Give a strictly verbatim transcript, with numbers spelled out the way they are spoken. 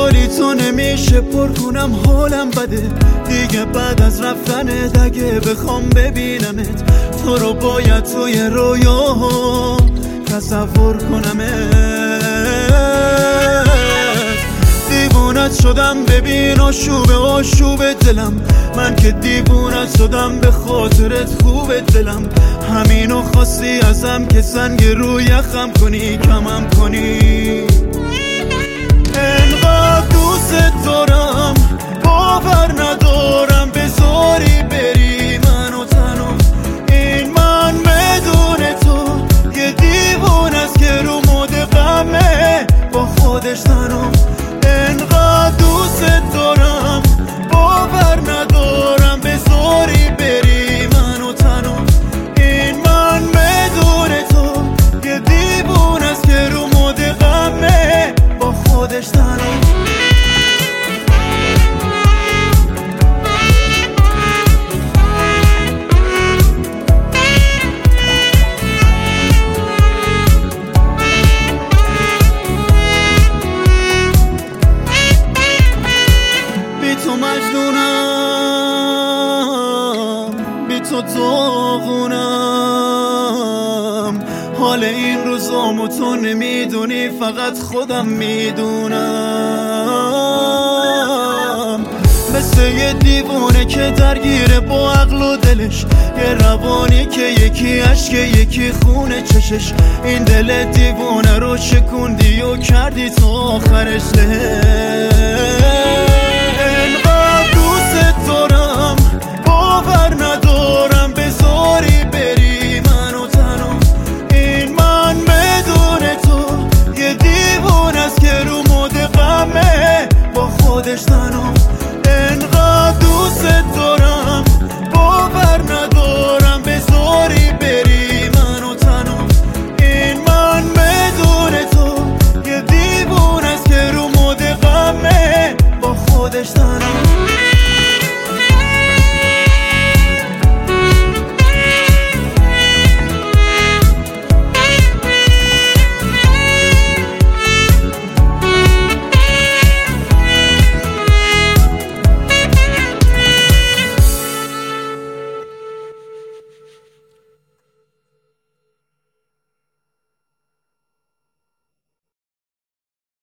جالی تو نمیشه پر کنم، حالم بده دیگه بعد از رفتنت. اگه بخوام ببینمت تو رو باید توی رویاها تصور کنمت. دیوونت شدم ببین آشوب آشوب دلم، من که دیوونت شدم به خاطرت خوب دلم. همینو خواستی ازم که سنگ روی یخم کنی، کمم کنی. انقدر دوست دارم باور ندارم بذاری بری منو تنها. این من بدون تو یه دیوون است که رو مود غمه با خودش تنها. انقدر دوست دارم باور ندارم بذاری بری منو تنها. این من بدون تو یه دیوون است که رو مود غمه با خودش تنها. بی تو مجنونم، بی تو داغونم. حال این روزامو تو نمیدونی، فقط خودم میدونم. مثل یه دیوونه که درگیره با عقل و دلش، یه روانی که یکی عشق یکی خونه چشش. این دل دیوونه رو شکوندی و کردی تا آخرش له.